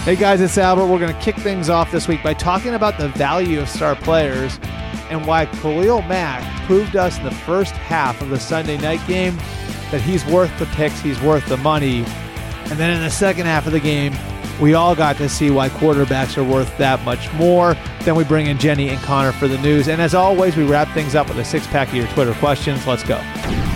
Hey guys, it's Albert. We're going to kick things off this week by talking about the value of star players and why Khalil Mack proved us in the first half of the Sunday night game that he's worth the picks, he's worth the money. And then in the second half of the game, we all got to see why quarterbacks are worth that much more. Then we bring in Jenny and Connor for the news. And as always, we wrap things up with a six-pack of your Twitter questions. Let's go.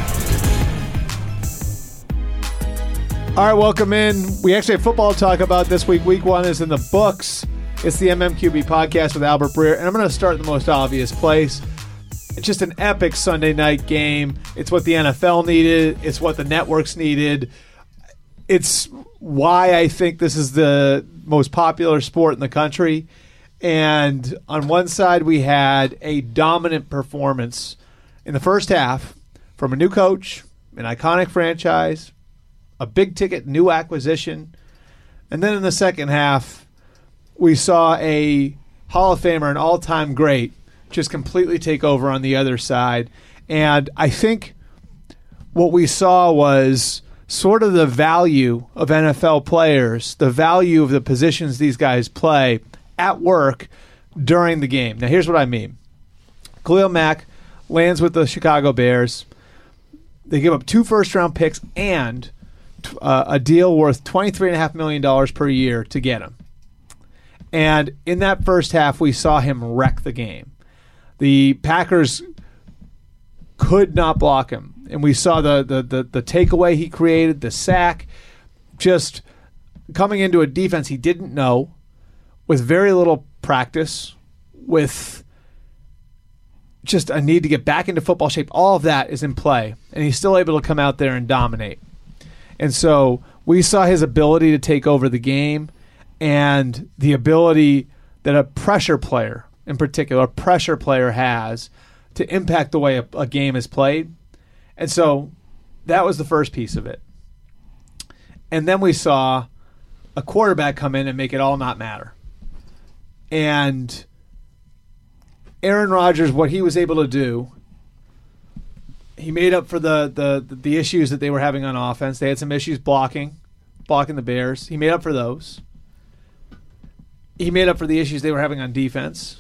All right, welcome in. We actually have football to talk about this week. Week 1 is in the books. It's the MMQB podcast with Albert Breer, and I'm going to start in the most obvious place. It's just an epic Sunday night game. It's what the NFL needed. It's what the networks needed. It's why I think this is the most popular sport in the country. And on one side, we had a dominant performance in the first half from a new coach, an iconic franchise, a big-ticket new acquisition. And then in the second half, we saw a Hall of Famer, an all-time great, just completely take over on the other side. And I think what we saw was sort of the value of NFL players, the value of the positions these guys play at work during the game. Now, here's what I mean. Khalil Mack lands with the Chicago Bears. They give up 2 first-round picks and a deal worth $23.5 million per year to get him. And in that first half, we saw him wreck the game. The Packers could not block him. And we saw the takeaway he created, the sack, just coming into a defense he didn't know, with very little practice, with just a need to get back into football shape. All of that is in play. And he's still able to come out there and dominate. And so we saw his ability to take over the game and the ability that a pressure player, in particular, a pressure player has to impact the way a game is played. And so that was the first piece of it. And then we saw a quarterback come in and make it all not matter. And Aaron Rodgers, what he was able to do, he made up for the issues that they were having on offense. They had some issues blocking the Bears. He made up for those. He made up for the issues they were having on defense.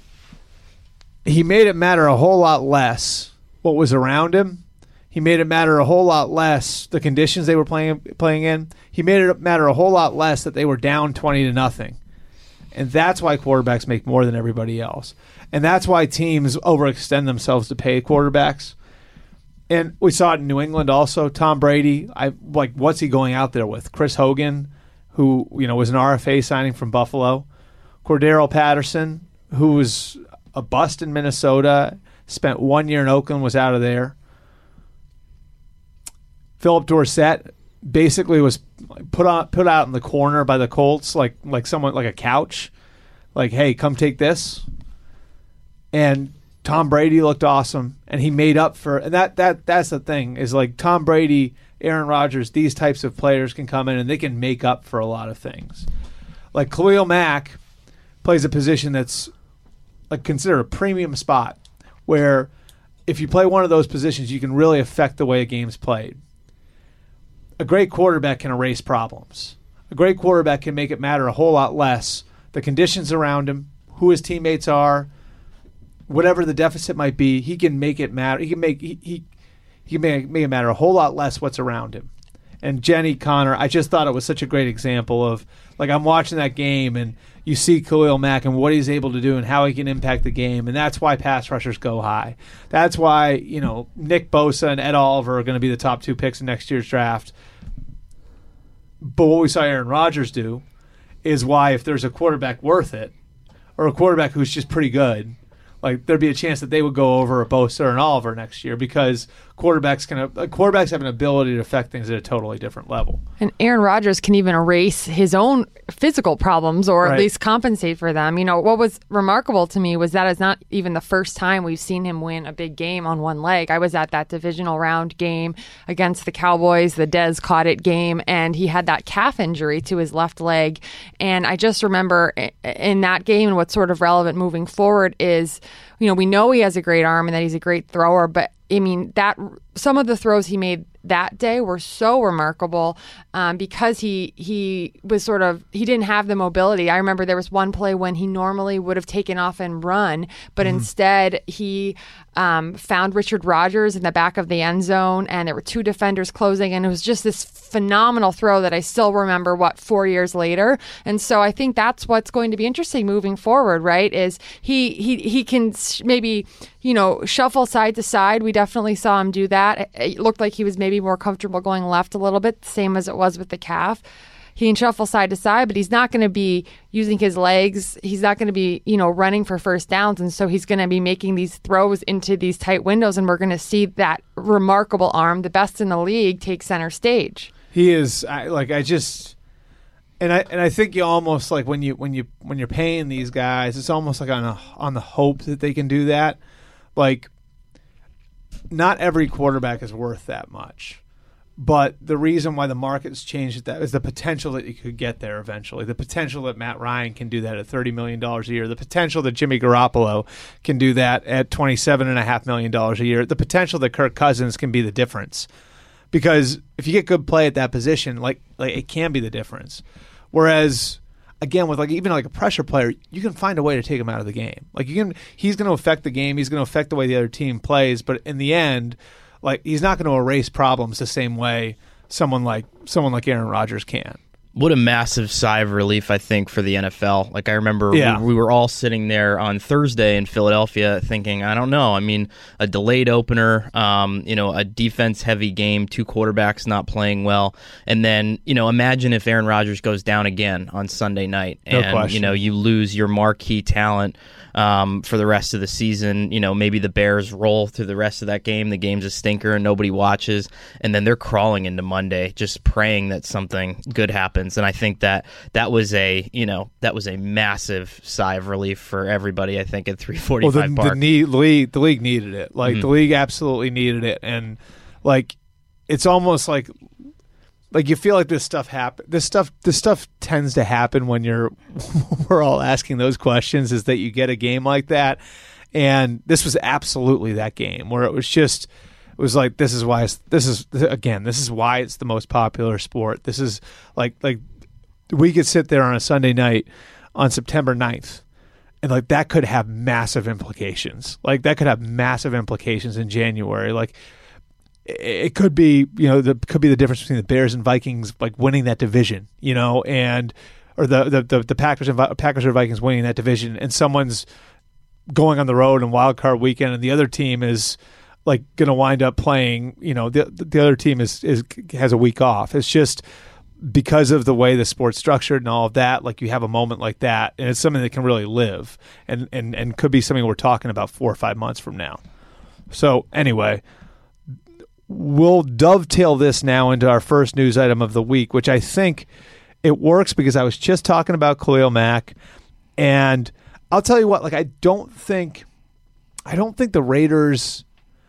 He made it matter a whole lot less what was around him. He made it matter a whole lot less the conditions they were playing in. He made it matter a whole lot less that they were down 20-0. And that's why quarterbacks make more than everybody else. And that's why teams overextend themselves to pay quarterbacks. And we saw it in New England also. Tom Brady, what's he going out there with? Chris Hogan, who was an RFA signing from Buffalo. Cordero Patterson, who was a bust in Minnesota, spent 1 year in Oakland, was out of there. Philip Dorsett basically was put out in the corner by the Colts, like someone, like a couch, like, hey, come take this. And Tom Brady looked awesome, and he made up for it. And that's the thing, is like Tom Brady, Aaron Rodgers, these types of players can come in and they can make up for a lot of things. Like Khalil Mack plays a position that's like considered a premium spot, where if you play one of those positions, you can really affect the way a game's played. A great quarterback can erase problems. A great quarterback can make it matter a whole lot less the conditions around him, who his teammates are, whatever the deficit might be. He can make it matter. He can make it matter a whole lot less what's around him. And Jenny, Connor, I just thought it was such a great example of, like, I'm watching that game and you see Khalil Mack and what he's able to do and how he can impact the game, and that's why pass rushers go high. That's why, Nick Bosa and Ed Oliver are going to be the top 2 picks in next year's draft. But what we saw Aaron Rodgers do is why, if there's a quarterback worth it, or a quarterback who's just pretty good, like, there'd be a chance that they would go over a Bosa or an Oliver next year, because quarterbacks have an ability to affect things at a totally different level. And Aaron Rodgers can even erase his own physical problems, or at least compensate for them. What was remarkable to me was that it's not even the first time we've seen him win a big game on one leg. I was at that divisional round game against the Cowboys, the Dez caught it game, and he had that calf injury to his left leg. And I just remember in that game, and what's sort of relevant moving forward is, we know he has a great arm and that he's a great thrower, but I mean, that some of the throws he made that day were so remarkable because he was he didn't have the mobility. I remember there was one play when he normally would have taken off and run, but instead he found Richard Rodgers in the back of the end zone, and there were two defenders closing, and it was just this phenomenal throw that I still remember 4 years later. And so I think that's what's going to be interesting moving forward, right? Is he can maybe, shuffle side to side. We definitely saw him do that. It looked like he was maybe more comfortable going left a little bit, same as it was with the calf. He can shuffle side to side, but he's not going to be using his legs. He's not going to be, running for first downs. And so he's going to be making these throws into these tight windows, and we're going to see that remarkable arm, the best in the league, take center stage. He is I think you almost when you're paying these guys, it's almost like on the hope that they can do that. Like, not every quarterback is worth that much. But the reason why the market's changed that is the potential that you could get there eventually. The potential that Matt Ryan can do that at $30 million a year. The potential that Jimmy Garoppolo can do that at $27.5 million a year. The potential that Kirk Cousins can be the difference. Because if you get good play at that position, it can be the difference. Whereas, again, with even a pressure player, you can find a way to take him out of the game. He's going to affect the game. He's going to affect the way the other team plays. But in the end, he's not going to erase problems the same way someone like Aaron Rodgers can. What a massive sigh of relief, I think, for the NFL. I remember we were all sitting there on Thursday in Philadelphia thinking, I don't know. I mean, a delayed opener, a defense-heavy game, two quarterbacks not playing well. And then, imagine if Aaron Rodgers goes down again on Sunday night and, you lose your marquee talent for the rest of the season. Maybe the Bears roll through the rest of that game. The game's a stinker and nobody watches. And then they're crawling into Monday just praying that something good happens. And I think that was a massive sigh of relief for everybody, I think, at 345 Park. The league needed it. The league absolutely needed it. And it's almost like you feel like this stuff happen. This stuff tends to happen when we're all asking those questions, is that you get a game like that. And this was absolutely that game where it was this is why it's the most popular sport. This is we could sit there on a Sunday night on September 9th and that could have massive implications. That could have massive implications in January. It could be, could be the difference between the Bears and Vikings winning that division, or the Packers or Vikings winning that division, and someone's going on the road in wild card weekend and the other team is going to wind up playing, the other team has a week off. It's just because of the way the sport's structured and all of that, you have a moment like that, and it's something that can really live and could be something we're talking about 4 or 5 months from now. So anyway, we'll dovetail this now into our first news item of the week, which I think it works because I was just talking about Khalil Mack, and I'll tell you what, I don't think the Raiders,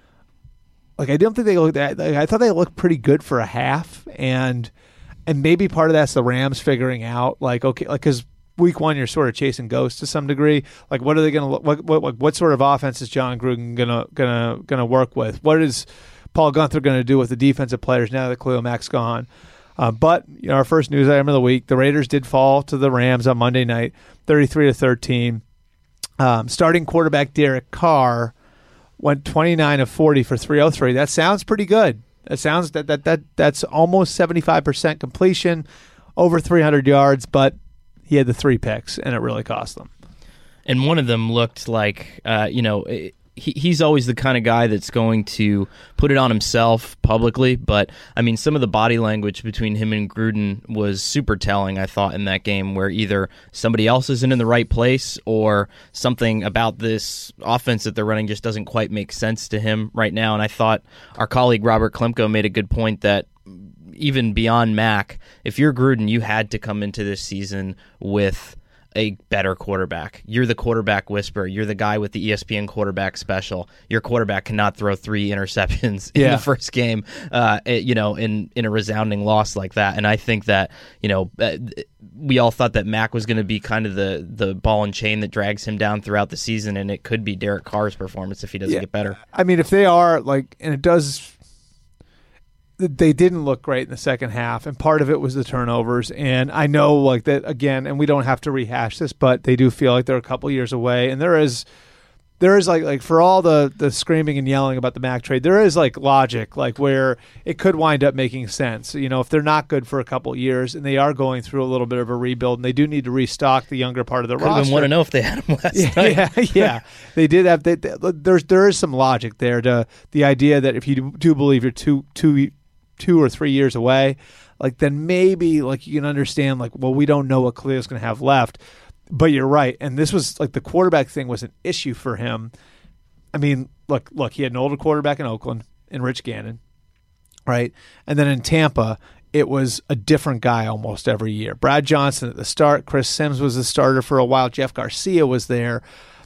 I don't think they looked at, I thought they looked pretty good for a half, and maybe part of that's the Rams figuring out because week one you're sort of chasing ghosts to some degree. What are they going to what sort of offense is John Gruden gonna work with? What is Paul Guenther going to do with the defensive players now that Khalil Mack's gone? But our first news item of the week: the Raiders did fall to the Rams on Monday night, 33-13. Starting quarterback Derek Carr went 29 of 40 for 303. That sounds pretty good. That sounds that's almost 75% completion, over 300 yards, but he had the 3 picks, and it really cost them. And one of them looked like, he's always the kind of guy that's going to put it on himself publicly, but I mean, some of the body language between him and Gruden was super telling, I thought, in that game, where either somebody else isn't in the right place or something about this offense that they're running just doesn't quite make sense to him right now. And I thought our colleague Robert Klemko made a good point that even beyond Mack, if you're Gruden, you had to come into this season with a better quarterback. You're the quarterback whisperer. You're the guy with the ESPN quarterback special. Your quarterback cannot throw 3 interceptions in the first game, in a resounding loss like that. And I think that, we all thought that Mack was going to be kind of the ball and chain that drags him down throughout the season, and it could be Derek Carr's performance if he doesn't get better. I mean, if they are and they didn't look great in the second half, and part of it was the turnovers. And I know, like, that again, and we don't have to rehash this, but they do feel like they're a couple years away. And there is like for all the screaming and yelling about the Mac trade, there is like logic, like where it could wind up making sense. You know, if they're not good for a couple years and they are going through a little bit of a rebuild and they do need to restock the younger part of the roster. I want to know if they had him last night. Yeah, they did have. There is some logic there to the idea that if you do believe you're two or 3 years away, like then maybe like you can understand like, well, we don't know what Khalil's going to have left. But you're right, and this was like the quarterback thing was an issue for him. I mean, look, he had an older quarterback in Oakland, in Rich Gannon, right? And then in Tampa, it was a different guy almost every year. Brad Johnson at the start, Chris Sims was the starter for a while, Jeff Garcia was there.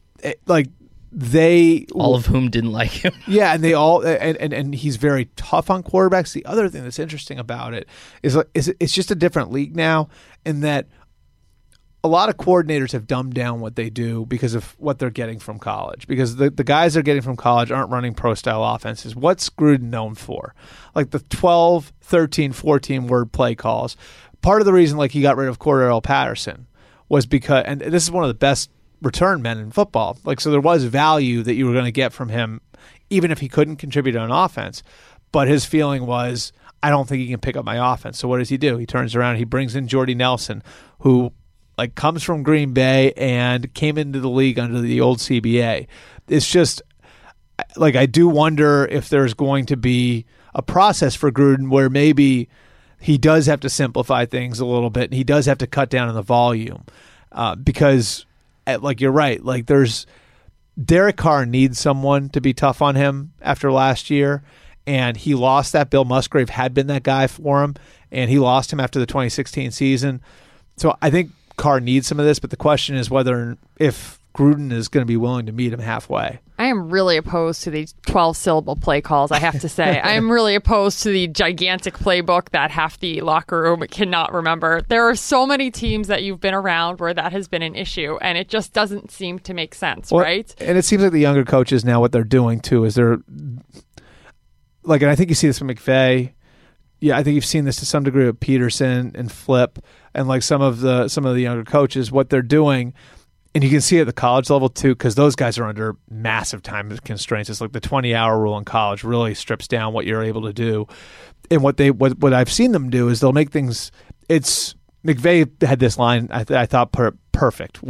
All of whom didn't like him. Yeah, and they all and he's very tough on quarterbacks. The other thing that's interesting about it is it's just a different league now, in that a lot of coordinators have dumbed down what they do because of what they're getting from college. Because the guys they're getting from college aren't running pro-style offenses. What's Gruden known for? Like the 12, 13, 14-word play calls. Part of the reason like he got rid of Cordarrelle Patterson was because, and this is one of the best return men in football. Like, so there was value that you were going to get from him, even if he couldn't contribute on offense. But his feeling was, I don't think he can pick up my offense. So what does he do? He turns around, he brings in Jordy Nelson, who like comes from Green Bay and came into the league under the old CBA. It's just like, I do wonder if there's going to be a process for Gruden where maybe he does have to simplify things a little bit and he does have to cut down on the volume because like, you're right. Like Derek Carr needs someone to be tough on him after last year. And he lost that. Bill Musgrave had been that guy for him, and he lost him after the 2016 season. So I think Carr needs some of this, but the question is if Gruden is going to be willing to meet him halfway. I am really opposed to these 12-syllable play calls, I have to say. I am really opposed to the gigantic playbook that half the locker room cannot remember. There are so many teams that you've been around where that has been an issue, and it just doesn't seem to make sense, right? And it seems like the younger coaches now, what they're doing, too, is they're like, and I think you see this from McVay. Yeah, I think you've seen this to some degree with Peterson and Flip and like some of the younger coaches, what they're doing. And you can see it at the college level too, because those guys are under massive time constraints. It's like the 20-hour rule in college really strips down what you're able to do. And what I've seen them do is they'll make things. It's McVay had this line I thought perfect.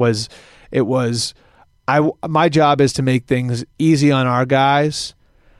My job is to make things easy on our guys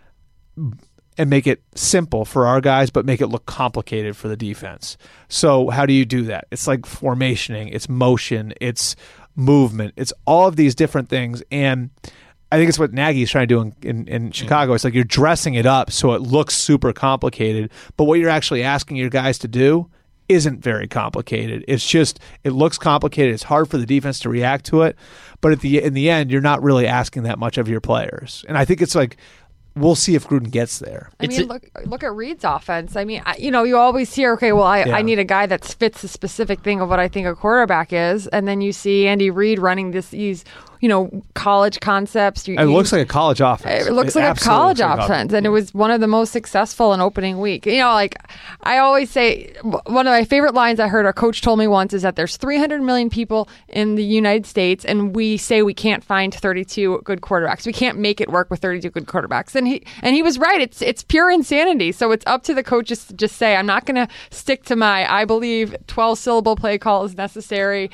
and make it simple for our guys, but make it look complicated for the defense. So how do you do that? It's like formationing, it's motion, it's movement, it's all of these different things. And I think it's what Nagy's trying to do in Chicago. It's like you're dressing it up so it looks super complicated, but what you're actually asking your guys to do isn't very complicated. It's just, it looks complicated. It's hard for the defense to react to it, but in the end, you're not really asking that much of your players. And I think it's like, we'll see if Gruden gets there. I mean, look at Reed's offense. I mean, you always hear, okay, well, I need a guy that fits the specific thing of what I think a quarterback is, and then you see Andy Reid running these college concepts. It looks like a college offense. It looks like a college offense, and it was one of the most successful in opening week. Like I always say, one of my favorite lines I heard a coach told me once is that there's 300 million people in the United States, and we say we can't find 32 good quarterbacks. We can't make it work with 32 good quarterbacks, and he was right. It's pure insanity. So it's up to the coaches to just say, I'm not going to stick to I believe 12-syllable play call is necessary.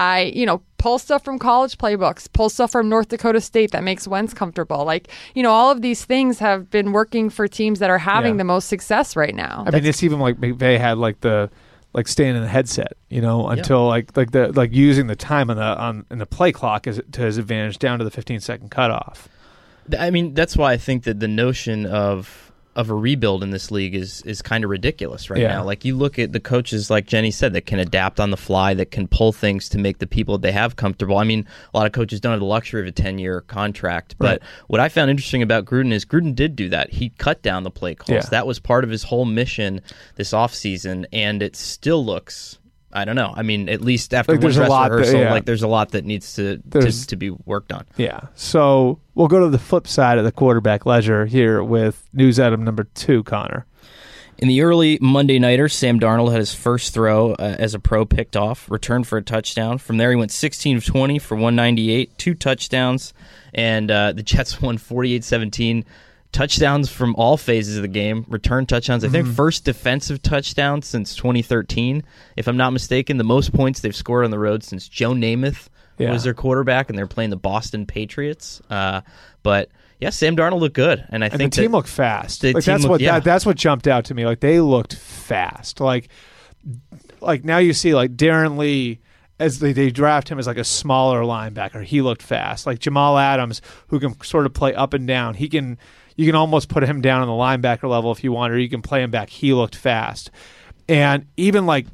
Pull stuff from college playbooks, pull stuff from North Dakota State that makes Wentz comfortable. All of these things have been working for teams that are having the most success right now. I mean, it's even like McVay had staying in the headset, until using the time in the play clock to his advantage down to the 15-second cutoff. I mean, that's why I think that the notion of a rebuild in this league is kind of ridiculous right now. Like, you look at the coaches, like Jenny said, that can adapt on the fly, that can pull things to make the people that they have comfortable. I mean, a lot of coaches don't have the luxury of a 10-year contract. But what I found interesting about Gruden is Gruden did do that. He cut down the play calls. Yeah. That was part of his whole mission this offseason, and it still looks... I don't know. I mean, at least after one dress rehearsal, there's a lot that needs to be worked on. Yeah. So we'll go to the flip side of the quarterback ledger here with news item number 2, Connor. In the early Monday Nighter, Sam Darnold had his first throw as a pro picked off, returned for a touchdown. From there, he went 16 of 20 for 198, 2 touchdowns, and the Jets won 48-17. Touchdowns from all phases of the game, return touchdowns. I think first defensive touchdown since 2013, if I'm not mistaken. The most points they've scored on the road since Joe Namath was their quarterback, and they're playing the Boston Patriots. But yeah, Sam Darnold looked good, and the team looked fast. That's what jumped out to me. Like, they looked fast. Like now you see like Darren Lee, as they draft him as like a smaller linebacker. He looked fast. Like Jamal Adams, who can sort of play up and down. You can almost put him down on the linebacker level if you want, or you can play him back. He looked fast. And even like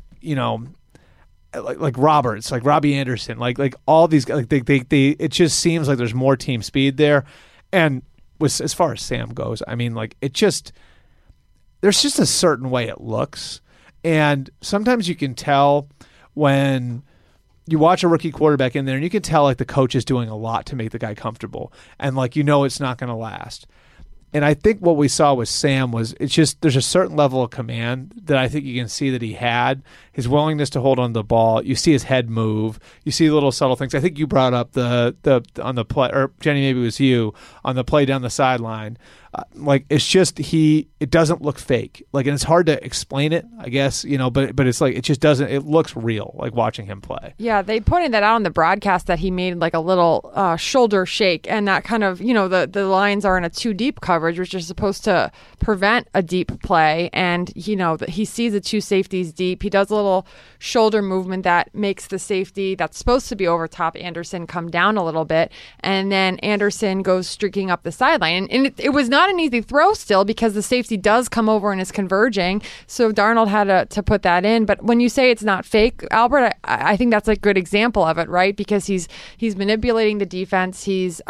Roberts, like Robbie Anderson, like all these guys, like they it just seems like there's more team speed there. And as far as Sam goes, I mean, like, there's just a certain way it looks. And sometimes you can tell when you watch a rookie quarterback in there, and you can tell like the coach is doing a lot to make the guy comfortable, and like, it's not going to last. And I think what we saw with Sam was there's a certain level of command that I think you can see that he had. His willingness to hold on to the ball. You see his head move. You see little subtle things. I think you brought up the on the play, or Jenny, maybe it was you, on the play down the sideline. Like, it's just it doesn't look fake. Like, and it's hard to explain it, I guess, but it's like, it just doesn't, it looks real, like watching him play. Yeah, they pointed that out on the broadcast, that he made like a little shoulder shake, and that kind of, the lines are in a too deep coverage, which is supposed to prevent a deep play. And, he sees the two safeties deep. He does a little shoulder movement that makes the safety that's supposed to be over top Anderson come down a little bit. And then Anderson goes streaking up the sideline. And it was not an easy throw still, because the safety does come over and is converging. So Darnold had to put that in. But when you say it's not fake, Albert, I think that's a good example of it, right? Because he's manipulating the defense. He's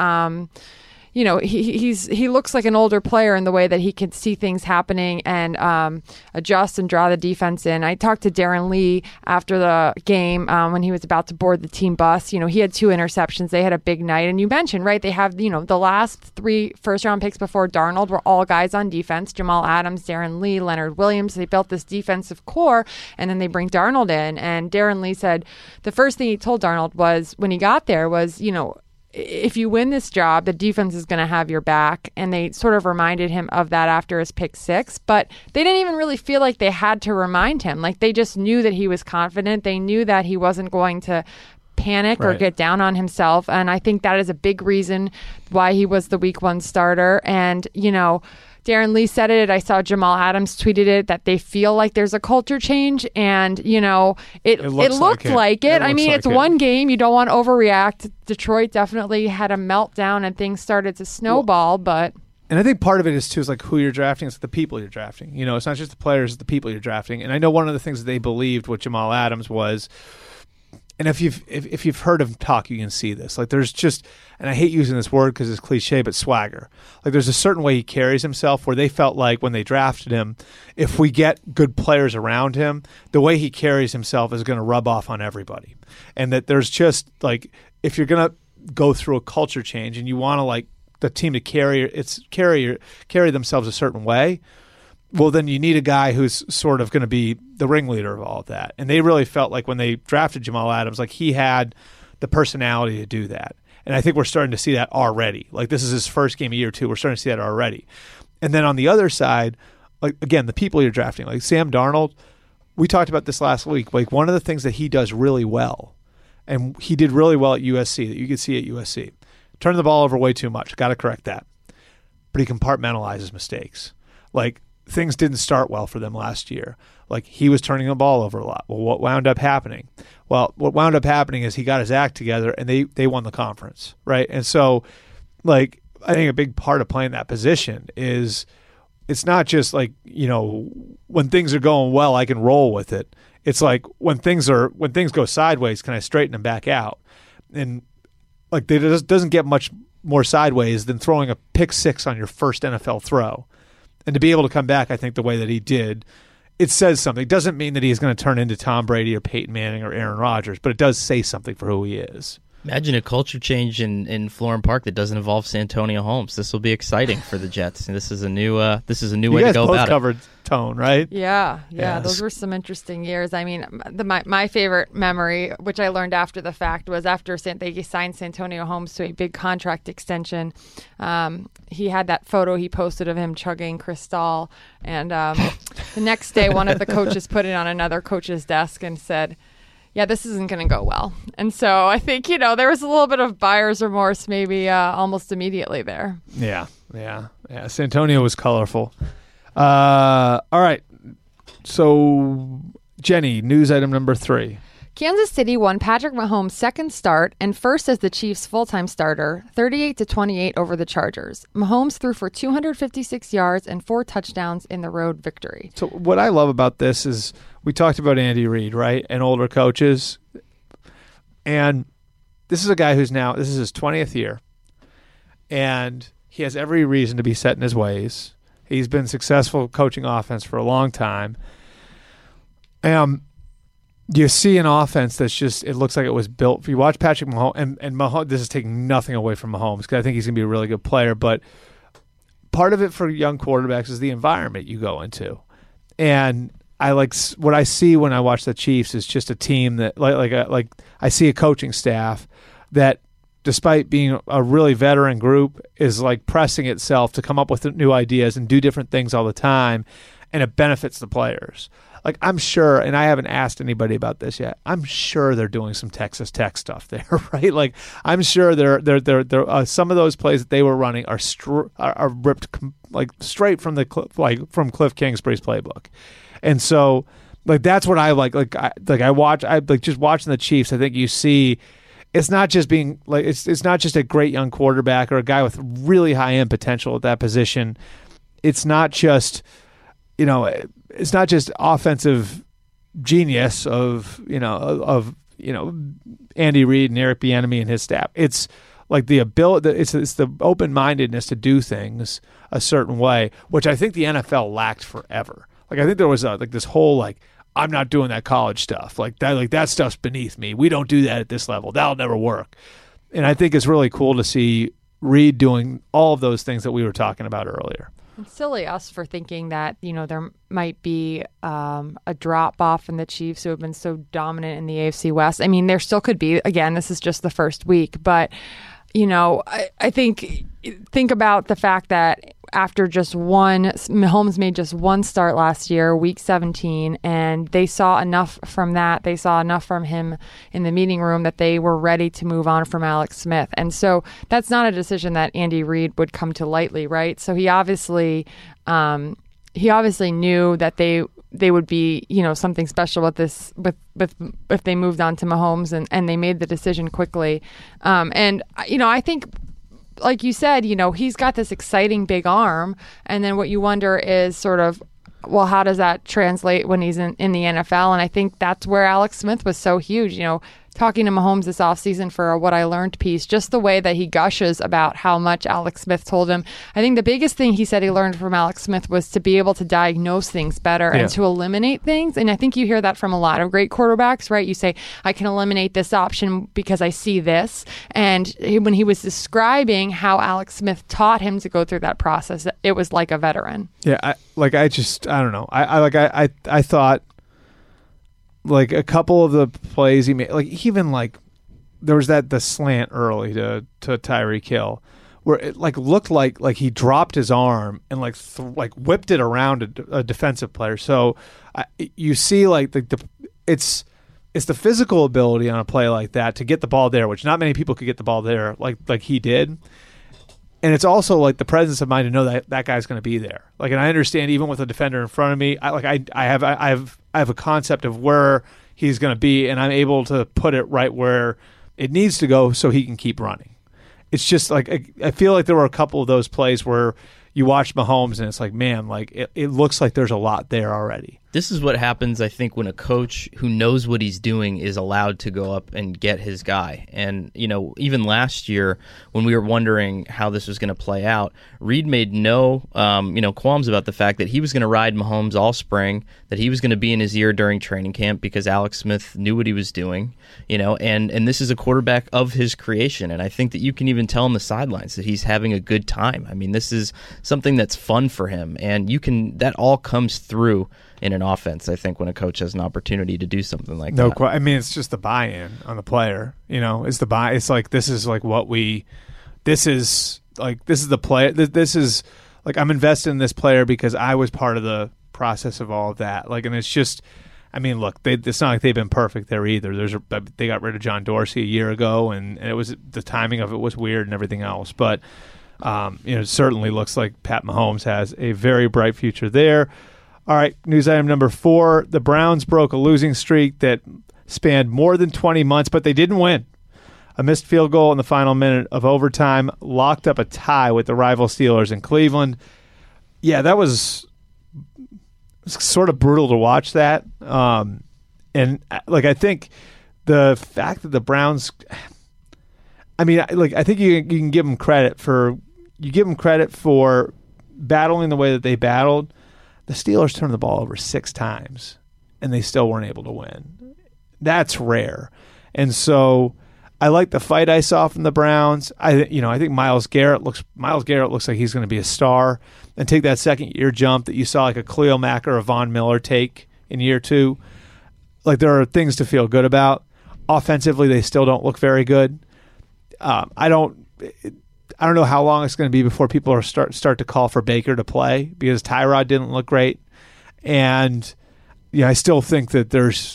he looks like an older player in the way that he can see things happening and adjust and draw the defense in. I talked to Darren Lee after the game when he was about to board the team bus. He had 2 interceptions. They had a big night. And you mentioned, right, they have, the last 3 first-round picks before Darnold were all guys on defense. Jamal Adams, Darren Lee, Leonard Williams. They built this defensive core, and then they bring Darnold in. And Darren Lee said the first thing he told Darnold was, when he got there, was, if you win this job, the defense is going to have your back. And they sort of reminded him of that after his pick 6. But they didn't even really feel like they had to remind him. Like, they just knew that he was confident. They knew that he wasn't going to panic or get down on himself. And I think that is a big reason why he was the week 1 starter. And, Darren Lee said it. I saw Jamal Adams tweeted it, that they feel like there's a culture change, and it looked like it. I mean, it's one game. You don't want to overreact. Detroit definitely had a meltdown, and things started to snowball. And I think part of it is too, is like who you're drafting. It's the people you're drafting. It's not just the players; it's the people you're drafting. And I know one of the things that they believed with Jamal Adams was, and if you've heard him talk, you can see this. Like, there's just, and I hate using this word because it's cliche, but swagger. Like, there's a certain way he carries himself where they felt like when they drafted him, if we get good players around him, the way he carries himself is going to rub off on everybody. And that there's just like, if you're going to go through a culture change and you want to like the team to carry themselves a certain way, well, then you need a guy who's sort of going to be the ringleader of all of that. And they really felt like when they drafted Jamal Adams, like he had the personality to do that. And I think we're starting to see that already. Like, this is his first game of year 2. We're starting to see that already. And then on the other side, like, again, the people you're drafting, like Sam Darnold, we talked about this last week. Like, one of the things that he does really well, and he did really well at USC, that you could see at USC, turn the ball over way too much. Got to correct that. But he compartmentalizes mistakes. Like, things didn't start well for them last year. Like, he was turning the ball over a lot. Well, what wound up happening? Well, what wound up happening is he got his act together and they won the conference, right? And so, like, I think a big part of playing that position is it's not just like, when things are going well, I can roll with it. It's like when things go sideways, can I straighten them back out? And like, there doesn't get much more sideways than throwing a pick 6 on your first NFL throw. And to be able to come back, I think, the way that he did, it says something. It doesn't mean that he's going to turn into Tom Brady or Peyton Manning or Aaron Rodgers, but it does say something for who he is. Imagine a culture change in Florham Park that doesn't involve Santonio Holmes. This will be exciting for the Jets. And this is a new way to go about it. You guys both covered Tone, right? Yeah. Those were some interesting years. I mean, my favorite memory, which I learned after the fact, was after they signed Santonio Holmes to a big contract extension. He had that photo he posted of him chugging Cristal, and the next day, one of the coaches put it on another coach's desk and said, yeah, this isn't going to go well. And so I think, there was a little bit of buyer's remorse maybe almost immediately there. Yeah. Santonio was colorful. All right. So, Jenny, news item number 3. Kansas City won Patrick Mahomes' second start and first as the Chiefs' full-time starter, 38-28 over the Chargers. Mahomes threw for 256 yards and 4 touchdowns in the road victory. So what I love about this is we talked about Andy Reid, right, and older coaches. And this is a guy this is his 20th year, and he has every reason to be set in his ways. He's been successful coaching offense for a long time. You see an offense that's just, it looks like it was built. If you watch Patrick Mahomes, and Mahomes, this is taking nothing away from Mahomes because I think he's going to be a really good player, but part of it for young quarterbacks is the environment you go into. And what I see when I watch the Chiefs is just a team that, like I see a coaching staff that, despite being a really veteran group, is like pressing itself to come up with new ideas and do different things all the time, and it benefits the players. Like, I'm sure, and I haven't asked anybody about this yet, I'm sure they're doing some Texas Tech stuff there, right? Like, I'm sure they're some of those plays that they were running are ripped like straight from from Cliff Kingsbury's playbook. And so, like, that's what I like. Just watching the Chiefs, I think you see it's not just being like it's not just a great young quarterback or a guy with really high end potential at that position. It's not just it's not just offensive genius of Andy Reid and Eric Bieniemy and his staff. It's like the ability. It's the open mindedness to do things a certain way, which I think the NFL lacked forever. Like, I think there was this whole I'm not doing that college stuff. That stuff's beneath me. We don't do that at this level. That'll never work. And I think it's really cool to see Reid doing all of those things that we were talking about earlier. It's silly us for thinking that, there might be a drop-off in the Chiefs who have been so dominant in the AFC West. I mean, there still could be. Again, this is just the first week. But, I think about the fact that after Mahomes made just one start last year, week 17, and they saw enough from that. They saw enough from him in the meeting room that they were ready to move on from Alex Smith. And so that's not a decision that Andy Reid would come to lightly, right? So he obviously knew that they would be, something special with this, with if they moved on to Mahomes and they made the decision quickly. I think, like you said, he's got this exciting big arm, and then what you wonder is sort of, well, how does that translate when he's in the NFL? And I think that's where Alex Smith was so huge. Talking to Mahomes this offseason for a What I Learned piece, just the way that he gushes about how much Alex Smith told him. I think the biggest thing he said he learned from Alex Smith was to be able to diagnose things better and to eliminate things. And I think you hear that from a lot of great quarterbacks, right? You say, I can eliminate this option because I see this. And when he was describing how Alex Smith taught him to go through that process, it was like a veteran. Yeah, I don't know. I thought, like, a couple of the plays he made, there was the slant early to Tyreek Hill, where it looked like he dropped his arm and whipped it around a defensive player. So you see it's the physical ability on a play like that to get the ball there, which not many people could get the ball there like he did. And it's also the presence of mind to know that guy's going to be there. And I understand even with a defender in front of me, I have a concept of where he's going to be, and I'm able to put it right where it needs to go so he can keep running. It's just I feel like there were a couple of those plays where you watch Mahomes and it's man, it looks like there's a lot there already. This is what happens, I think, when a coach who knows what he's doing is allowed to go up and get his guy. And, even last year when we were wondering how this was going to play out, Reid made no, qualms about the fact that he was going to ride Mahomes all spring, that he was going to be in his ear during training camp because Alex Smith knew what he was doing, and this is a quarterback of his creation. And I think that you can even tell on the sidelines that he's having a good time. I mean, this is something that's fun for him, and that all comes through in an offense, I think, when a coach has an opportunity to do something like that. I mean, it's just the buy-in on the player. It's the buy. It's like this is like what we. This is the player. This is like I'm invested in this player because I was part of the process of all of that. Like, and it's just. I mean, look, it's not like they've been perfect there either. They got rid of John Dorsey a year ago, and it was the timing of it was weird and everything else. But it certainly looks like Pat Mahomes has a very bright future there. All right, news item number 4. The Browns broke a losing streak that spanned more than 20 months, but they didn't win. A missed field goal in the final minute of overtime locked up a tie with the rival Steelers in Cleveland. Yeah, that was sort of brutal to watch that. And I think the fact that the Browns, I think you can give them credit for battling the way that they battled. The Steelers turned the ball over 6 times, and they still weren't able to win. That's rare. And so I like the fight I saw from the Browns. I think Myles Garrett looks like he's going to be a star and take that second-year jump that you saw like a Khalil Mack or a Von Miller take in year 2. Like, there are things to feel good about. Offensively, they still don't look very good. I don't know how long it's going to be before people are start to call for Baker to play because Tyrod didn't look great. And I still think that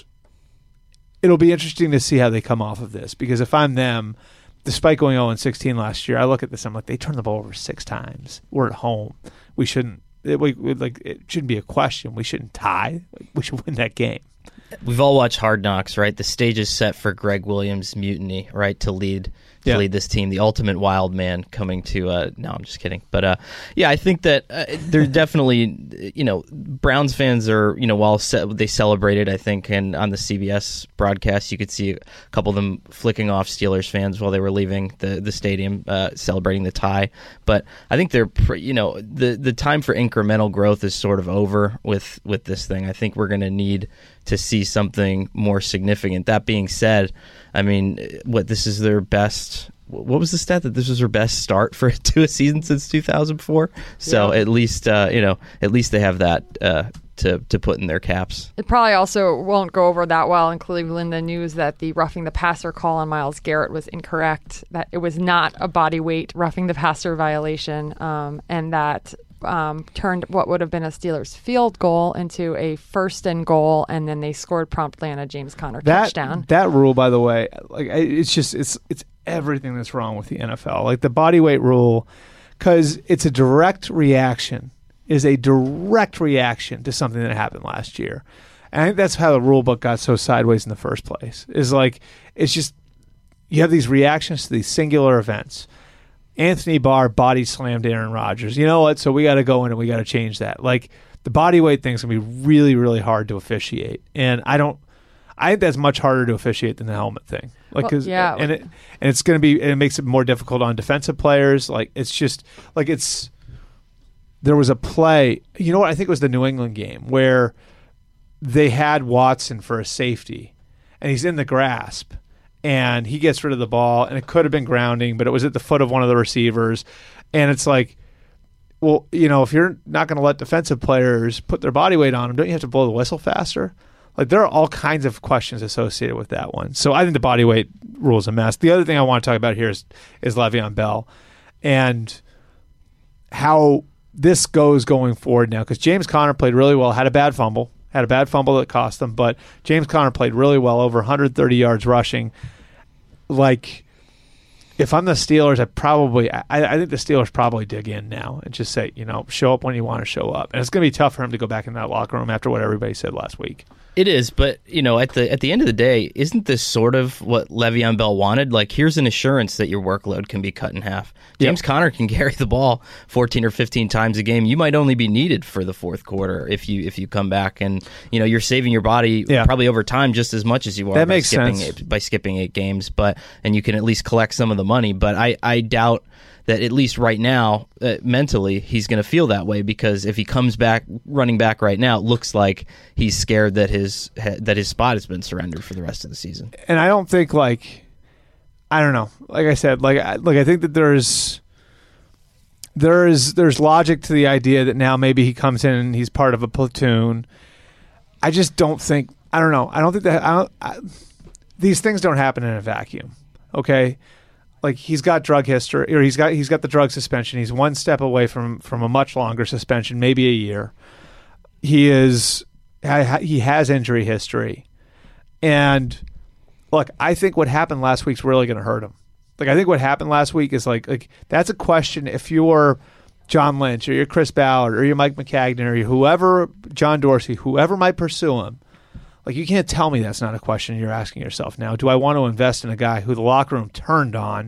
it'll be interesting to see how they come off of this, because if I'm them, despite going 0-16 last year, I look at this, I'm like, they turned the ball over 6 times. We're at home. We shouldn't it shouldn't be a question. We shouldn't tie. We should win that game. We've all watched Hard Knocks, right? The stage is set for Greg Williams' mutiny, right, to lead this team, the ultimate wild man coming to no, I'm just kidding. But I think that they're definitely, Browns fans are, while they celebrated, I think, and on the CBS broadcast, you could see a couple of them flicking off Steelers fans while they were leaving the stadium, celebrating the tie. But I think they're, the time for incremental growth is sort of over with this thing. I think we're going to need to see something more significant. That being said, I mean, this is their best. What was the stat that this was their best start to a season since 2004? So at least they have that to put in their caps. It probably also won't go over that well in Cleveland, the news that the roughing the passer call on Myles Garrett was incorrect, that it was not a body weight roughing the passer violation, and that turned what would have been a Steelers field goal into a 1st and goal, and then they scored promptly on a James Conner touchdown. That rule, by the way, it's everything that's wrong with the NFL. Like the body weight rule, because it's a direct reaction, to something that happened last year. And I think that's how the rule book got so sideways in the first place. Is like, it's just, you have these reactions to these singular events. Anthony Barr body slammed Aaron Rodgers. You know what? So we got to go in and we got to change that. Like, the body weight thing's going to be really, really hard to officiate. And I think that's much harder to officiate than the helmet thing. Like, and it's going to be, and it makes it more difficult on defensive players. Like, it's just like there was a play, you know what? I think it was the New England game where they had Watson for a safety and he's in the grasp. And he gets rid of the ball, and it could have been grounding, but it was at the foot of one of the receivers. And it's like, well, if you're not going to let defensive players put their body weight on them, don't you have to blow the whistle faster? Like, there are all kinds of questions associated with that one. So I think the body weight rule is a mess. The other thing I want to talk about here is Le'Veon Bell and how this goes going forward now. Because James Conner played really well, had a bad fumble that cost them, but James Conner played really well, over 130 yards rushing. Like, if I'm the Steelers, I think the Steelers probably dig in now and just say, show up when you want to show up. And it's going to be tough for him to go back in that locker room after what everybody said last week. It is, but at the end of the day, isn't this sort of what Le'Veon Bell wanted? Like, here's an assurance that your workload can be cut in half. James Conner can carry the ball 14 or 15 times a game. You might only be needed for the fourth quarter if you come back, and you're saving your body probably over time just as much as you are by skipping 8 games. And you can at least collect some of the money. But I doubt that at least right now, mentally, he's going to feel that way, because if he comes back running back right now, it looks like he's scared that his spot has been surrendered for the rest of the season. And I don't think, I don't know. Like I said, I think that there's logic to the idea that now maybe he comes in and he's part of a platoon. I just don't think. I don't know. I don't think that these things don't happen in a vacuum. Okay. Like, he's got drug history, or he's got the drug suspension. He's one step away from a much longer suspension, maybe a year. He has injury history, and look, I think what happened last week's really going to hurt him. Like, I think what happened last week is like that's a question. If you're John Lynch or you're Chris Ballard or you're Mike McCagnon or whoever, John Dorsey, whoever might pursue him. Like, you can't tell me that's not a question you're asking yourself now. Do I want to invest in a guy who the locker room turned on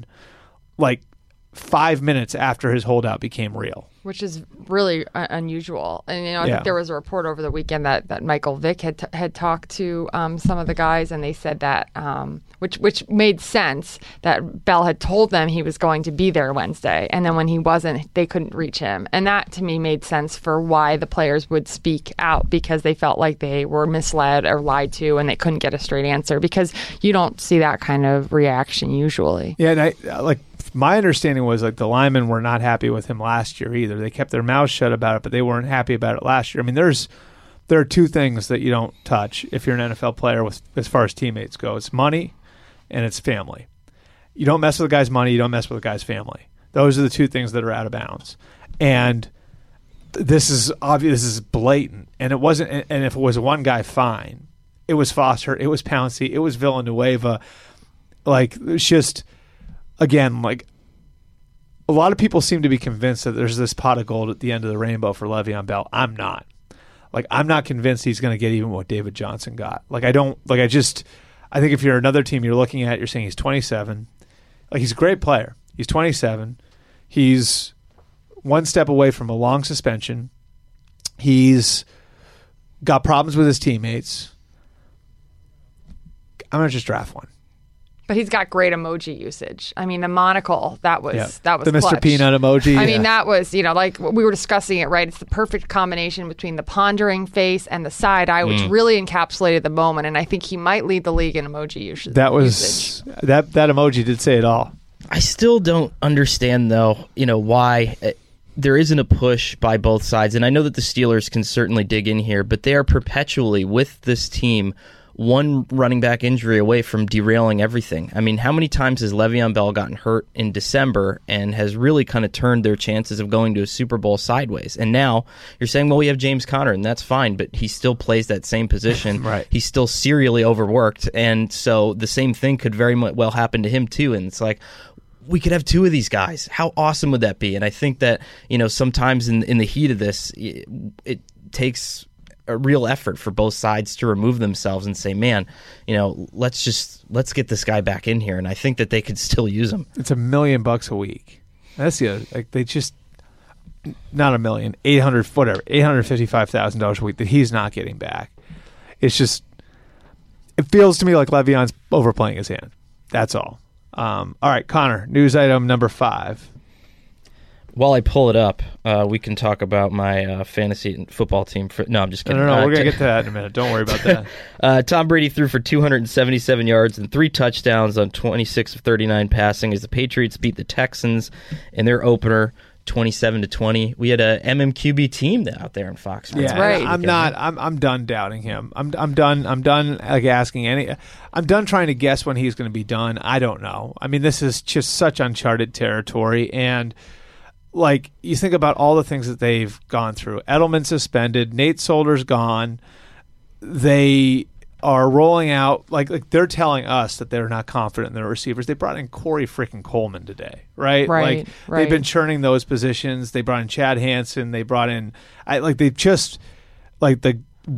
5 minutes after his holdout became real? Which is really unusual. And, I think there was a report over the weekend that Michael Vick had talked to some of the guys, and they said that, which made sense, that Bell had told them he was going to be there Wednesday, and then when he wasn't, they couldn't reach him. And that, to me, made sense for why the players would speak out, because they felt like they were misled or lied to, and they couldn't get a straight answer, because you don't see that kind of reaction usually. Yeah, and my understanding was the linemen were not happy with him last year either. They kept their mouths shut about it, but they weren't happy about it last year. I mean, there are two things that you don't touch if you're an NFL player as far as teammates go. It's money and it's family. You don't mess with a guy's money, you don't mess with a guy's family. Those are the two things that are out of bounds. And this is obvious, this is blatant. And it wasn't, and if it was one guy, fine. It was Foster, it was Pouncey, it was Villanueva. It's just, again, a lot of people seem to be convinced that there's this pot of gold at the end of the rainbow for Le'Veon Bell. I'm not. I'm not convinced he's going to get even what David Johnson got. I think if you're another team you're looking at, you're saying he's 27. He's a great player. He's 27. He's one step away from a long suspension. He's got problems with his teammates. I'm going to just draft one. But he's got great emoji usage. I mean, the monocle, that was the clutch. Mr. Peanut emoji. I mean, that was, we were discussing it, right? It's the perfect combination between the pondering face and the side eye, which really encapsulated the moment. And I think he might lead the league in emoji usage. That emoji did say it all. I still don't understand, though, why there isn't a push by both sides. And I know that the Steelers can certainly dig in here, but they are perpetually, with this team, one running back injury away from derailing everything. I mean, how many times has Le'Veon Bell gotten hurt in December and has really kind of turned their chances of going to a Super Bowl sideways? And now you're saying, well, we have James Conner, and that's fine, but he still plays that same position. Right. He's still serially overworked, and so the same thing could very well happen to him too. And it's like, we could have two of these guys. How awesome would that be? And I think that, sometimes in the heat of this, it takes a real effort for both sides to remove themselves and say, man, let's get this guy back in here. And I think that they could still use him. It's $1 million a week. That's the other, they just, not $1 million, $855,000 a week that he's not getting back. It's just, it feels to me like Le'Veon's overplaying his hand. That's all. All right, Connor, news item number 5. While I pull it up, we can talk about my fantasy football team. No, I'm just kidding. No, we're going to get to that in a minute. Don't worry about that. Tom Brady threw for 277 yards and 3 touchdowns on 26 of 39 passing as the Patriots beat the Texans in their opener 27-20. We had a MMQB team out there in Foxborough. Yeah, right. I'm done doubting him. I'm done asking any. I'm done trying to guess when he's going to be done. I don't know. I mean, this is just such uncharted territory, and you think about all the things that they've gone through. Edelman suspended. Nate Solder's gone. They are rolling out, they're telling us that they're not confident in their receivers. They brought in Corey freaking Coleman today, right? Right. They've been churning those positions. They brought in Chad Hansen. They brought in, the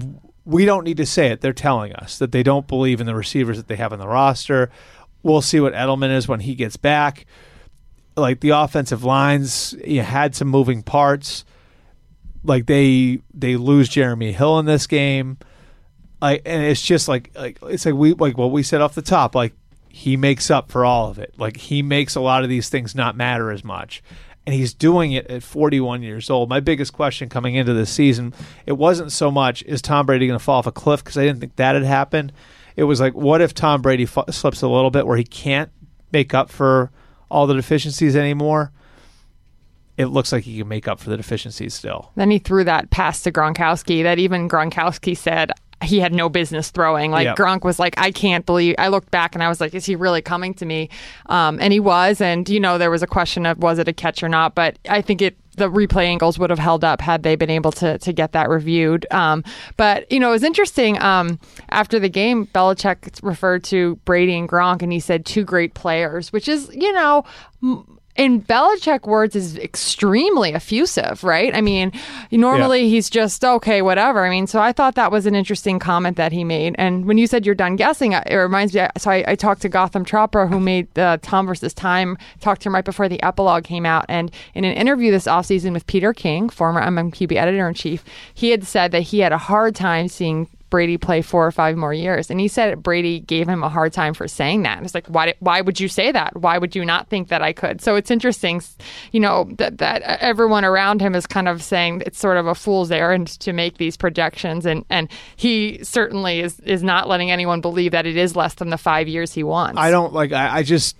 we don't need to say it. They're telling us that they don't believe in the receivers that they have on the roster. We'll see what Edelman is when he gets back. Like the offensive lines, you had some moving parts. Like they lose Jeremy Hill in this game. And it's just like what we said off the top. Like he makes up for all of it. Like he makes a lot of these things not matter as much. And he's doing it at 41 years old. My biggest question coming into this season, it wasn't so much, is Tom Brady going to fall off a cliff? Because I didn't think that had happened. It was like, what if Tom Brady slips a little bit where he can't make up for all the deficiencies anymore? It looks like he can make up for the deficiencies still. Then he threw that pass to Gronkowski that even Gronkowski said he had no business throwing. Like, Gronk was like, I can't believe. I looked back and I was like, is he really coming to me? And he was. And, there was a question of was it a catch or not? But I think the replay angles would have held up had they been able to get that reviewed. But, it was interesting. After the game, Belichick referred to Brady and Gronk, and he said two great players, which is, in Belichick words, is extremely effusive, right? I mean, normally he's just, okay, whatever. I mean, so I thought that was an interesting comment that he made. And when you said you're done guessing, it reminds me, so I talked to Gotham Chopra, who made the Tom versus Time, talked to him right before the epilogue came out. And in an interview this offseason with Peter King, former MMQB editor-in-chief, he had said that he had a hard time seeing Brady play 4 or 5 more years. And he said Brady gave him a hard time for saying that. And it's like, why would you say that? Why would you not think that I could? So it's interesting, that everyone around him is kind of saying it's sort of a fool's errand to make these projections. And he certainly is not letting anyone believe that it is less than the 5 years he wants. I just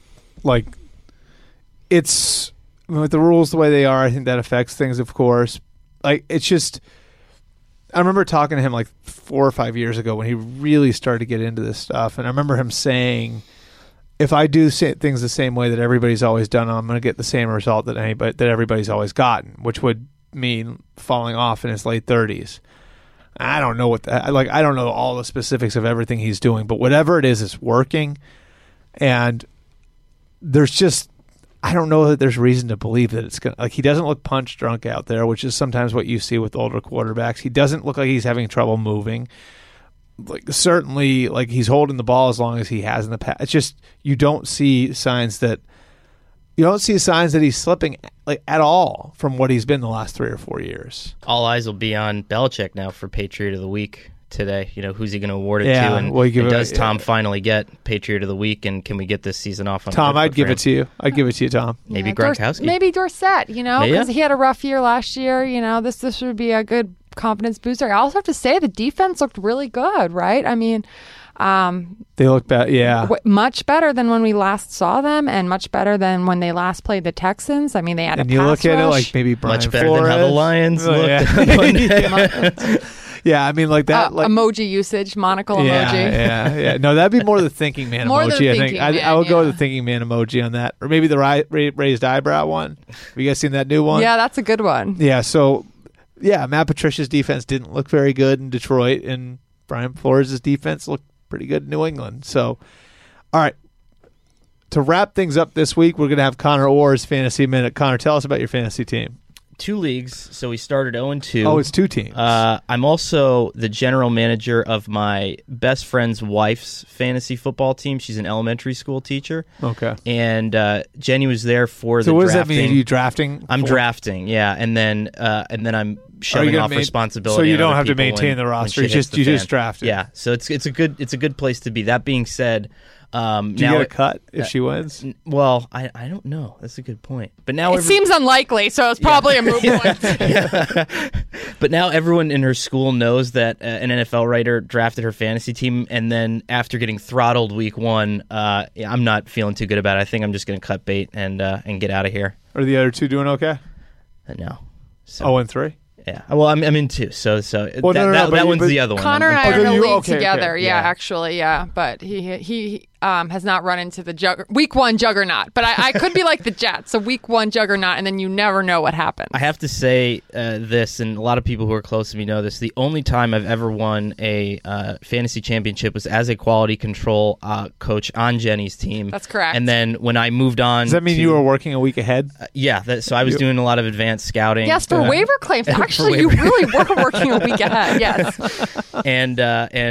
it's with the rules the way they are, I think that affects things, of course. It's just, I remember talking to him like 4 or 5 years ago when he really started to get into this stuff. And I remember him saying, if I do things the same way that everybody's always done, I'm going to get the same result that everybody's always gotten, which would mean falling off in his late 30s. I don't know I don't know all the specifics of everything he's doing, but whatever it is, it's working. And there's just, I don't know that there's reason to believe that it's going to, he doesn't look punch drunk out there, which is sometimes what you see with older quarterbacks. He doesn't look like he's having trouble moving. Certainly, he's holding the ball as long as he has in the past. It's just, you don't see signs that he's slipping at all from what he's been the last 3 or 4 years. All eyes will be on Belichick now for Patriot of the Week today. Who's he going to award it to? And does Tom finally get Patriot of the Week? And can we get this season off on Tom? I'd give it to you. Tom. Maybe Gronkowski. Maybe Dorsett. Because he had a rough year last year. This would be a good confidence booster. I also have to say the defense looked really good, right? I mean, they look better. Yeah, much better than when we last saw them, and much better than when they last played the Texans. I mean, they had a pass rush. And you look at it like maybe Brian much better Flores. Than how the Lions looked. Yeah. Yeah, I mean, that. Emoji usage, monocle emoji. Yeah. No, that'd be more the thinking man emoji. I think I would go with the thinking man emoji on that, or maybe the raised eyebrow one. Have you guys seen that new one? Yeah, that's a good one. Yeah. So, Matt Patricia's defense didn't look very good in Detroit, and Brian Flores' defense looked pretty good in New England. So, all right. To wrap things up this week, we're going to have Connor Orr's Fantasy Minute. Connor, tell us about your fantasy team. 2 leagues, so we started 0-2. Oh, it's 2 teams. I'm also the general manager of my best friend's wife's fantasy football team. She's an elementary school teacher. Okay. And Jenny was there for the drafting. So what does that mean? Are you drafting? I'm drafting, yeah. And then I'm shoving off responsibility. So you don't have to maintain the roster. You just draft it. Yeah. So it's a good place to be. That being said, do you get a cut if she wins? Well, I don't know. That's a good point. But now it seems unlikely, so it's probably a moot point. But now everyone in her school knows that an NFL writer drafted her fantasy team, and then after getting throttled week 1, I'm not feeling too good about it. I think I'm just going to cut bait and get out of here. Are the other 2 doing okay? No. 0-3. Yeah. Well, I'm in 2, so that one's the other one. Connor and I are in a league together. Yeah, actually, yeah. But he has not run into the week one juggernaut. But I could be like the Jets, a week one juggernaut, and then you never know what happens. I have to say this, and a lot of people who are close to me know this. The only time I've ever won a fantasy championship was as a quality control coach on Jenny's team. That's correct. And then when I moved on, does that mean you were working a week ahead? So I was doing a lot of advanced scouting. Yes, for waiver claims. Actually, you really were working a week ahead. Yes. And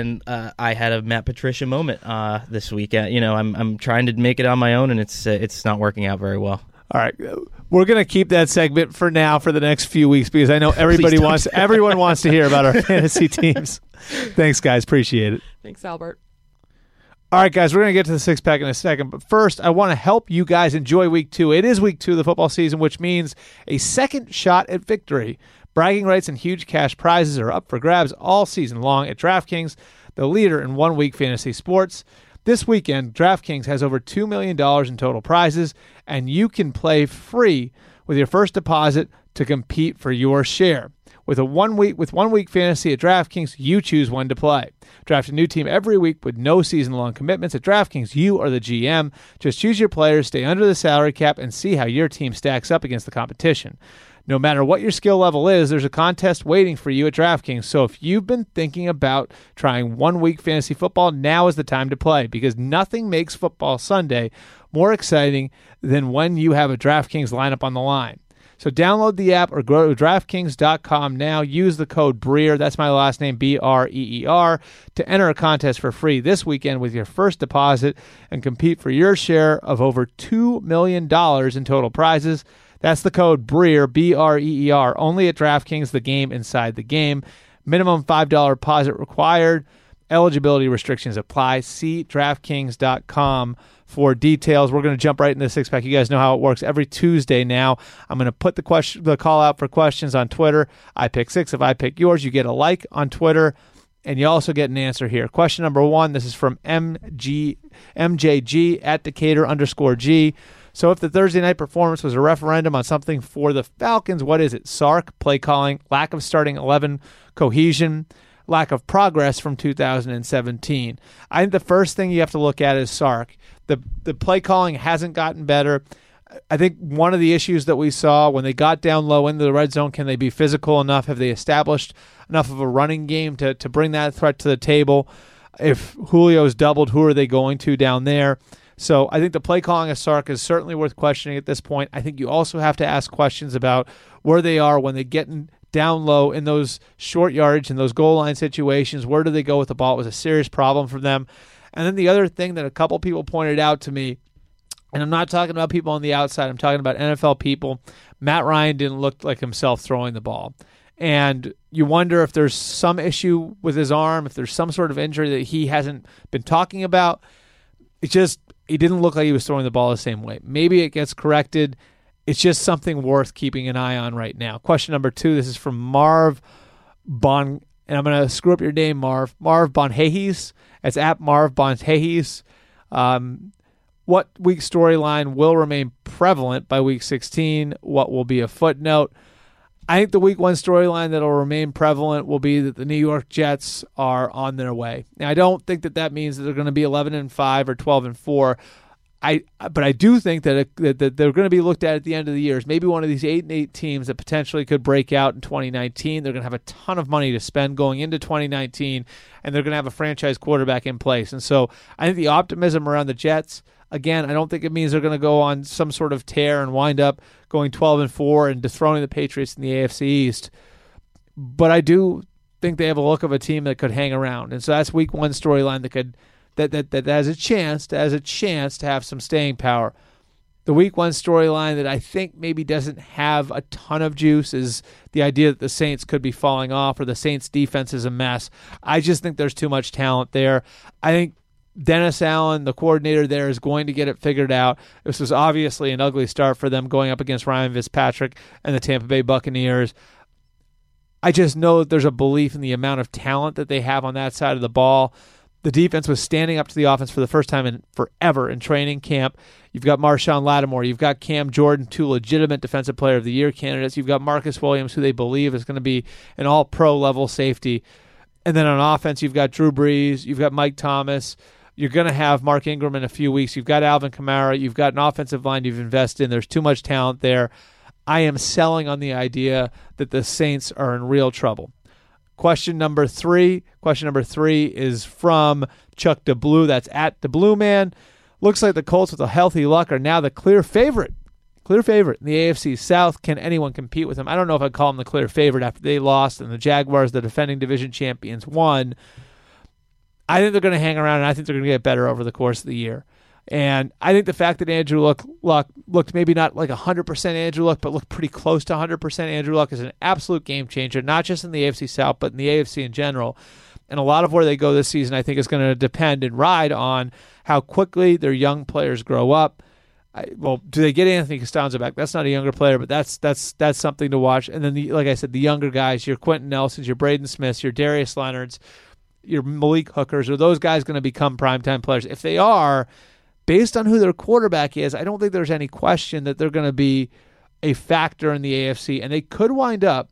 I had a Matt Patricia moment this weekend. I'm trying to make it on my own, and it's not working out very well. All right, we're going to keep that segment for now for the next few weeks because I know everyone wants to hear about our fantasy teams. Thanks, guys. Appreciate it. Thanks, Albert. All right, guys, we're going to get to the six-pack in a second. But first, I want to help you guys enjoy Week 2. It is Week 2 of the football season, which means a second shot at victory. Bragging rights and huge cash prizes are up for grabs all season long at DraftKings, the leader in one-week fantasy sports. This weekend, DraftKings has over $2 million in total prizes, and you can play free with your first deposit to compete for your share. With one week fantasy at DraftKings, you choose when to play. Draft a new team every week with no season-long commitments. At DraftKings, you are the GM. Just choose your players, stay under the salary cap, and see how your team stacks up against the competition. No matter what your skill level is, there's a contest waiting for you at DraftKings. So if you've been thinking about trying 1 week fantasy football, now is the time to play because nothing makes football Sunday more exciting than when you have a DraftKings lineup on the line. So download the app or go to DraftKings.com now. Use the code BREER, that's my last name, BREER, to enter a contest for free this weekend with your first deposit and compete for your share of over $2 million in total prizes. That's the code BREER, BREER, only at DraftKings, the game inside the game. Minimum $5 deposit required. Eligibility restrictions apply. See DraftKings.com for details. We're going to jump right into the six-pack. You guys know how it works. Every Tuesday now, I'm going to put the call out for questions on Twitter. I pick 6. If I pick yours, you get a like on Twitter, and you also get an answer here. Question number 1, this is from MJG at Decatur_G. So if the Thursday night performance was a referendum on something for the Falcons, what is it? Sark, play calling, lack of starting 11 cohesion, lack of progress from 2017. I think the first thing you have to look at is Sark. The play calling hasn't gotten better. I think one of the issues that we saw when they got down low into the red zone, can they be physical enough? Have they established enough of a running game to bring that threat to the table? If Julio's doubled, who are they going to down there? So I think the play calling of Sark is certainly worth questioning at this point. I think you also have to ask questions about where they are when they get down low in those short yardage and those goal line situations. Where do they go with the ball? It was a serious problem for them. And then the other thing that a couple people pointed out to me, and I'm not talking about people on the outside, I'm talking about NFL people, Matt Ryan didn't look like himself throwing the ball. And you wonder if there's some issue with his arm, if there's some sort of injury that he hasn't been talking about. He didn't look like he was throwing the ball the same way. Maybe it gets corrected. It's just something worth keeping an eye on right now. Question number 2, this is from Marv Bon, and I'm going to screw up your name, Marv. Marv Bonhehis. It's at Marv Bonhehis. What week storyline will remain prevalent by week 16? What will be a footnote? I think the week 1 storyline that will remain prevalent will be that the New York Jets are on their way. Now, I don't think that means that they're going to be 11-5 or 12-4. But I do think that they're going to be looked at the end of the year as maybe one of these 8-8 teams that potentially could break out in 2019. They're going to have a ton of money to spend going into 2019, and they're going to have a franchise quarterback in place. And so I think the optimism around the Jets, again, I don't think it means they're going to go on some sort of tear and wind up going 12-4 and dethroning the Patriots in the AFC East. But I do think they have a look of a team that could hang around. And so that's week 1 storyline that has a chance to have some staying power. The week 1 storyline that I think maybe doesn't have a ton of juice is the idea that the Saints could be falling off or the Saints defense is a mess. I just think there's too much talent there. I think Dennis Allen, the coordinator there, is going to get it figured out. This was obviously an ugly start for them going up against Ryan Fitzpatrick and the Tampa Bay Buccaneers. I just know that there's a belief in the amount of talent that they have on that side of the ball. The defense was standing up to the offense for the first time in forever in training camp. You've got Marshawn Lattimore. You've got Cam Jordan, 2 legitimate Defensive Player of the Year candidates. You've got Marcus Williams, who they believe is going to be an all-pro level safety. And then on offense, you've got Drew Brees. You've got Mike Thomas. You're going to have Mark Ingram in a few weeks. You've got Alvin Kamara. You've got an offensive line you've invested in. There's too much talent there. I am selling on the idea that the Saints are in real trouble. Question number three is from Chuck DeBlue. That's at DeBlue Man. Looks like the Colts with a healthy Luck are now the clear favorite in the AFC South. Can anyone compete with them? I don't know if I'd call them the clear favorite after they lost and the Jaguars, the defending division champions, won. I think they're going to hang around, and I think they're going to get better over the course of the year. And I think the fact that Andrew Luck looked maybe not like 100% Andrew Luck, but looked pretty close to 100% Andrew Luck is an absolute game changer, not just in the AFC South, but in the AFC in general. And a lot of where they go this season, I think, is going to depend and ride on how quickly their young players grow up. Do they get Anthony Costanzo back? That's not a younger player, but that's something to watch. And then, like I said, the younger guys, your Quentin Nelsons, your Braden Smiths, your Darius Leonards, your Malik Hookers, are those guys going to become primetime players? If they are, based on who their quarterback is, I don't think there's any question that they're going to be a factor in the AFC, and they could wind up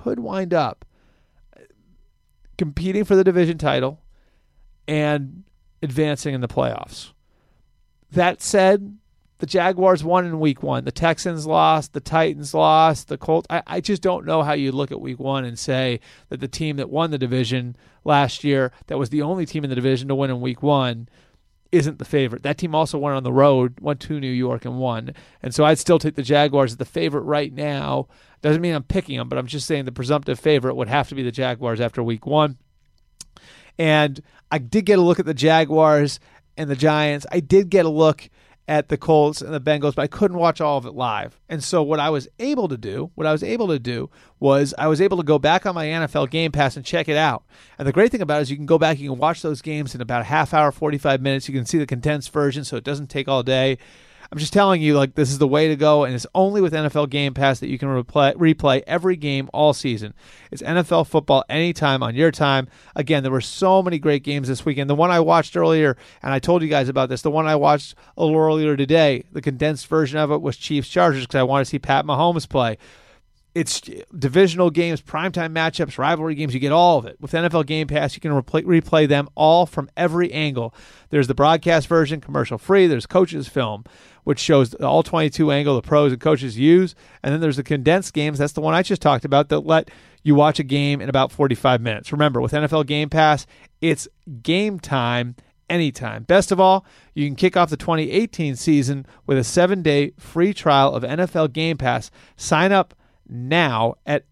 competing for the division title and advancing in the playoffs. That said, the Jaguars won in week one. The Texans lost. The Titans lost. The Colts. I just don't know how you look at week one and say that the team that won the division last year, that was the only team in the division to win in week one, isn't the favorite. That team also went on the road, went to New York and won. And so I'd still take the Jaguars as the favorite right now. Doesn't mean I'm picking them, but I'm just saying the presumptive favorite would have to be the Jaguars after week one. And I did get a look at the Jaguars and the Giants. I did get a look at the Colts and the Bengals, but I couldn't watch all of it live. And so what I was able to do was I was able to go back on my NFL Game Pass and check it out. And the great thing about it is you can go back, you can watch those games in about a half hour, 45 minutes. You can see the condensed version, so it doesn't take all day. I'm just telling you, like, this is the way to go, and it's only with NFL Game Pass that you can replay every game all season. It's NFL football anytime on your time. Again, there were so many great games this weekend. The one I watched earlier, and I told you guys about this, the one I watched a little earlier today, the condensed version of it was Chiefs-Chargers because I want to see Pat Mahomes play. It's divisional games, primetime matchups, rivalry games. You get all of it. With NFL Game Pass, you can replay them all from every angle. There's the broadcast version, commercial-free. There's Coach's Film, which shows all 22 angle the pros and coaches use. And then there's the condensed games. That's the one I just talked about that let you watch a game in about 45 minutes. Remember, with NFL Game Pass, it's game time anytime. Best of all, you can kick off the 2018 season with a 7-day free trial of NFL Game Pass. Sign up now at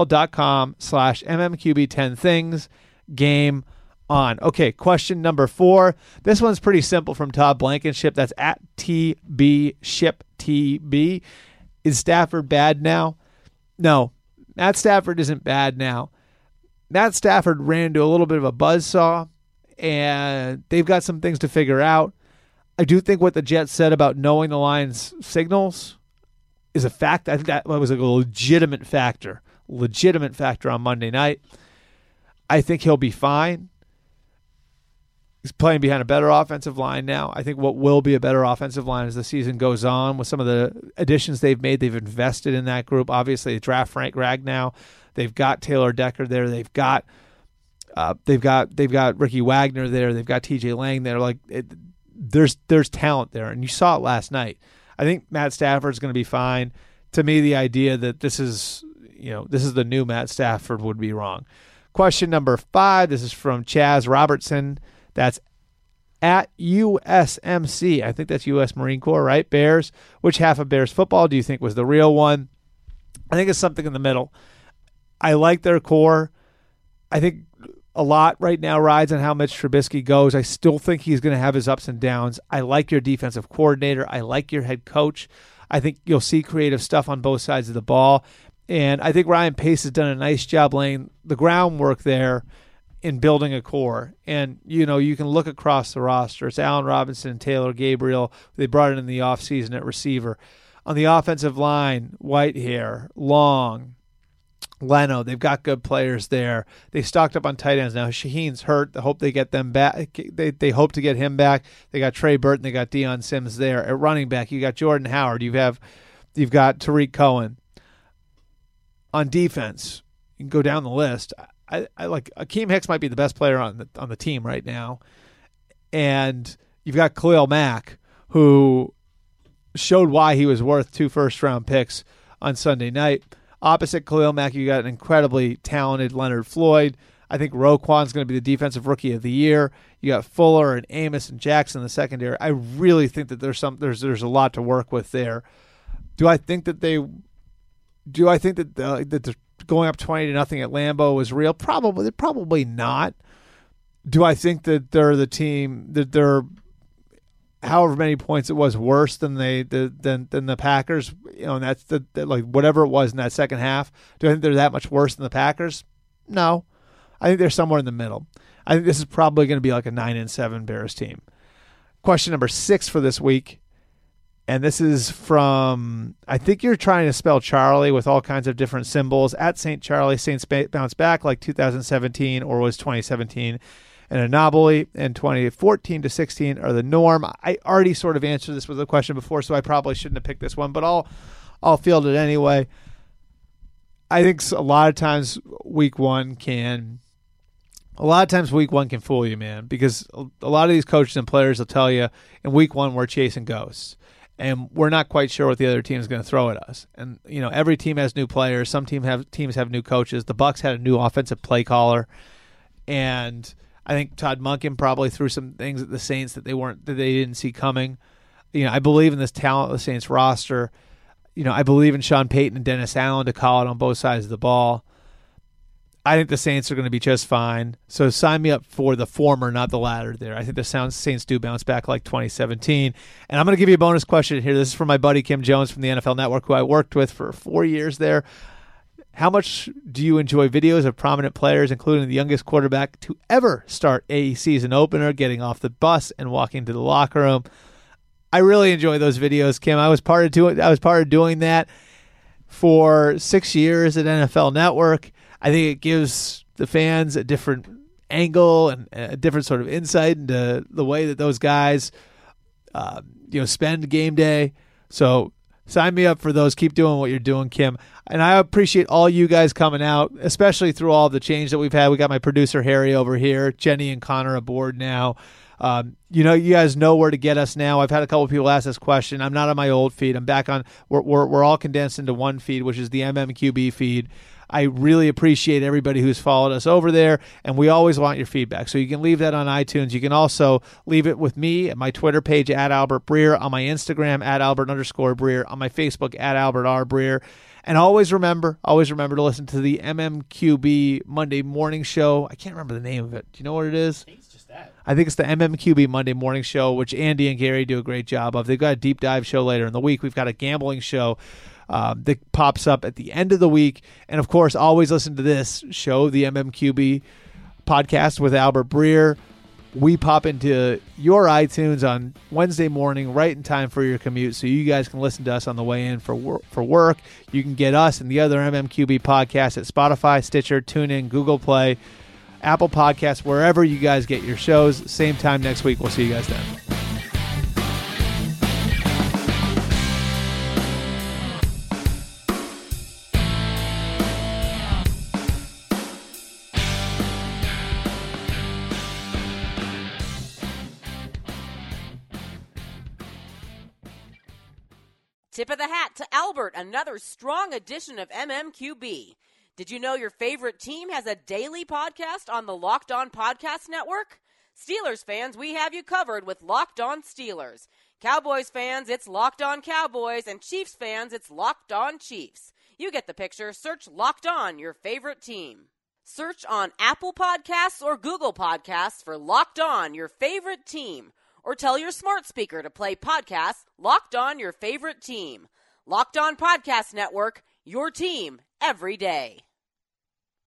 NFL.com/MMQB10things. Game on. Okay, question number 4. This one's pretty simple from Todd Blankenship. That's at TBShipTB. Is Stafford bad now? No, Matt Stafford isn't bad now. Matt Stafford ran into a little bit of a buzzsaw, and they've got some things to figure out. I do think what the Jets said about knowing the Lions' signals is a fact. I think that was a legitimate factor on Monday night. I think he'll be fine. He's playing behind a better offensive line now. I think what will be a better offensive line as the season goes on with some of the additions they've made. They've invested in that group. Obviously, they draft Frank Ragnow. They've got Taylor Decker there. They've got Ricky Wagner there. They've got TJ Lang there. There's talent there, and you saw it last night. I think Matt Stafford's going to be fine. To me, the idea that this is the new Matt Stafford would be wrong. Question number 5. This is from Chaz Robertson. That's at USMC. I think that's U.S. Marine Corps, right? Bears. Which half of Bears football do you think was the real one? I think it's something in the middle. I like their core. I think a lot right now rides on how Mitch Trubisky goes. I still think he's going to have his ups and downs. I like your defensive coordinator. I like your head coach. I think you'll see creative stuff on both sides of the ball. And I think Ryan Pace has done a nice job laying the groundwork there in building a core. And, you can look across the roster. It's Allen Robinson, Taylor Gabriel. They brought in the offseason at receiver. On the offensive line, Whitehair, Long, Leno, they've got good players there. They stocked up on tight ends. Now, Shaheen's hurt. They hope they get them back. They hope to get him back. They got Trey Burton. They got Deion Sims there. At running back, you got Jordan Howard. You've got Tariq Cohen. On defense, you can go down the list. I like Akeem Hicks might be the best player on the team right now. And you've got Khalil Mack, who showed why he was worth 2 first-round picks on Sunday night. Opposite Khalil Mack, you got an incredibly talented Leonard Floyd. I think Roquan's going to be the defensive rookie of the year. You got Fuller and Amos and Jackson in the secondary. I really think that there's a lot to work with there. Do I think that the going up 20-0 at Lambeau was real? Probably not. Do I think that they're the team that they're however many points it was worse than the Packers? And that's like whatever it was in that second half. Do I think they're that much worse than the Packers? No. I think they're somewhere in the middle. I think this is probably going to be like a 9-7 Bears team. Question number 6 for this week. And this is from, I think you're trying to spell Charlie with all kinds of different symbols. At St. Charlie, Saints bounce back like 2017 or was 2017 an anomaly, and 2014-16 are the norm. I already sort of answered this with a question before, so I probably shouldn't have picked this one, but I'll field it anyway. I think a lot of times week one can fool you, man, because a lot of these coaches and players will tell you in week one we're chasing ghosts. And we're not quite sure what the other team is going to throw at us. And, every team has new players. Some teams have new coaches. The Bucs had a new offensive play caller. And I think Todd Monken probably threw some things at the Saints that they didn't see coming. I believe in this talent of the Saints roster. I believe in Sean Payton and Dennis Allen to call it on both sides of the ball. I think the Saints are going to be just fine. So sign me up for the former, not the latter there. I think the Saints do bounce back like 2017. And I'm going to give you a bonus question here. This is from my buddy Kim Jones from the NFL Network, who I worked with for 4 years there. How much do you enjoy videos of prominent players, including the youngest quarterback to ever start a season opener, getting off the bus and walking to the locker room? I really enjoy those videos, Kim. I was part of doing that for 6 years at NFL Network. I think it gives the fans a different angle and a different sort of insight into the way that those guys, spend game day. So sign me up for those. Keep doing what you're doing, Kim. And I appreciate all you guys coming out, especially through all the change that we've had. We got my producer Harry over here, Jenny and Connor aboard now. You guys know where to get us now. I've had a couple of people ask this question. I'm not on my old feed. I'm back on. We're all condensed into one feed, which is the MMQB feed. I really appreciate everybody who's followed us over there, and we always want your feedback. So you can leave that on iTunes. You can also leave it with me at my Twitter page at Albert Breer, on my Instagram at Albert_Breer, on my Facebook at Albert R. Breer. And always remember to listen to the MMQB Monday Morning Show. I can't remember the name of it. Do you know what it is? I think it's just that. I think it's the MMQB Monday Morning Show, which Andy and Gary do a great job of. They've got a deep dive show later in the week. We've got a gambling show that pops up at the end of the week. And, of course, always listen to this show, the MMQB podcast with Albert Breer. We pop into your iTunes on Wednesday morning, right in time for your commute, so you guys can listen to us on the way in for work. You can get us and the other MMQB podcasts at Spotify, Stitcher, TuneIn, Google Play, Apple Podcasts, wherever you guys get your shows. Same time next week. We'll see you guys then. Tip of the hat to Albert, another strong edition of MMQB. Did you know your favorite team has a daily podcast on the Locked On Podcast Network? Steelers fans, we have you covered with Locked On Steelers. Cowboys fans, it's Locked On Cowboys. And Chiefs fans, it's Locked On Chiefs. You get the picture. Search Locked On, your favorite team. Search on Apple Podcasts or Google Podcasts for Locked On, your favorite team. Or tell your smart speaker to play podcasts Locked On, your favorite team. Locked On Podcast Network, your team every day.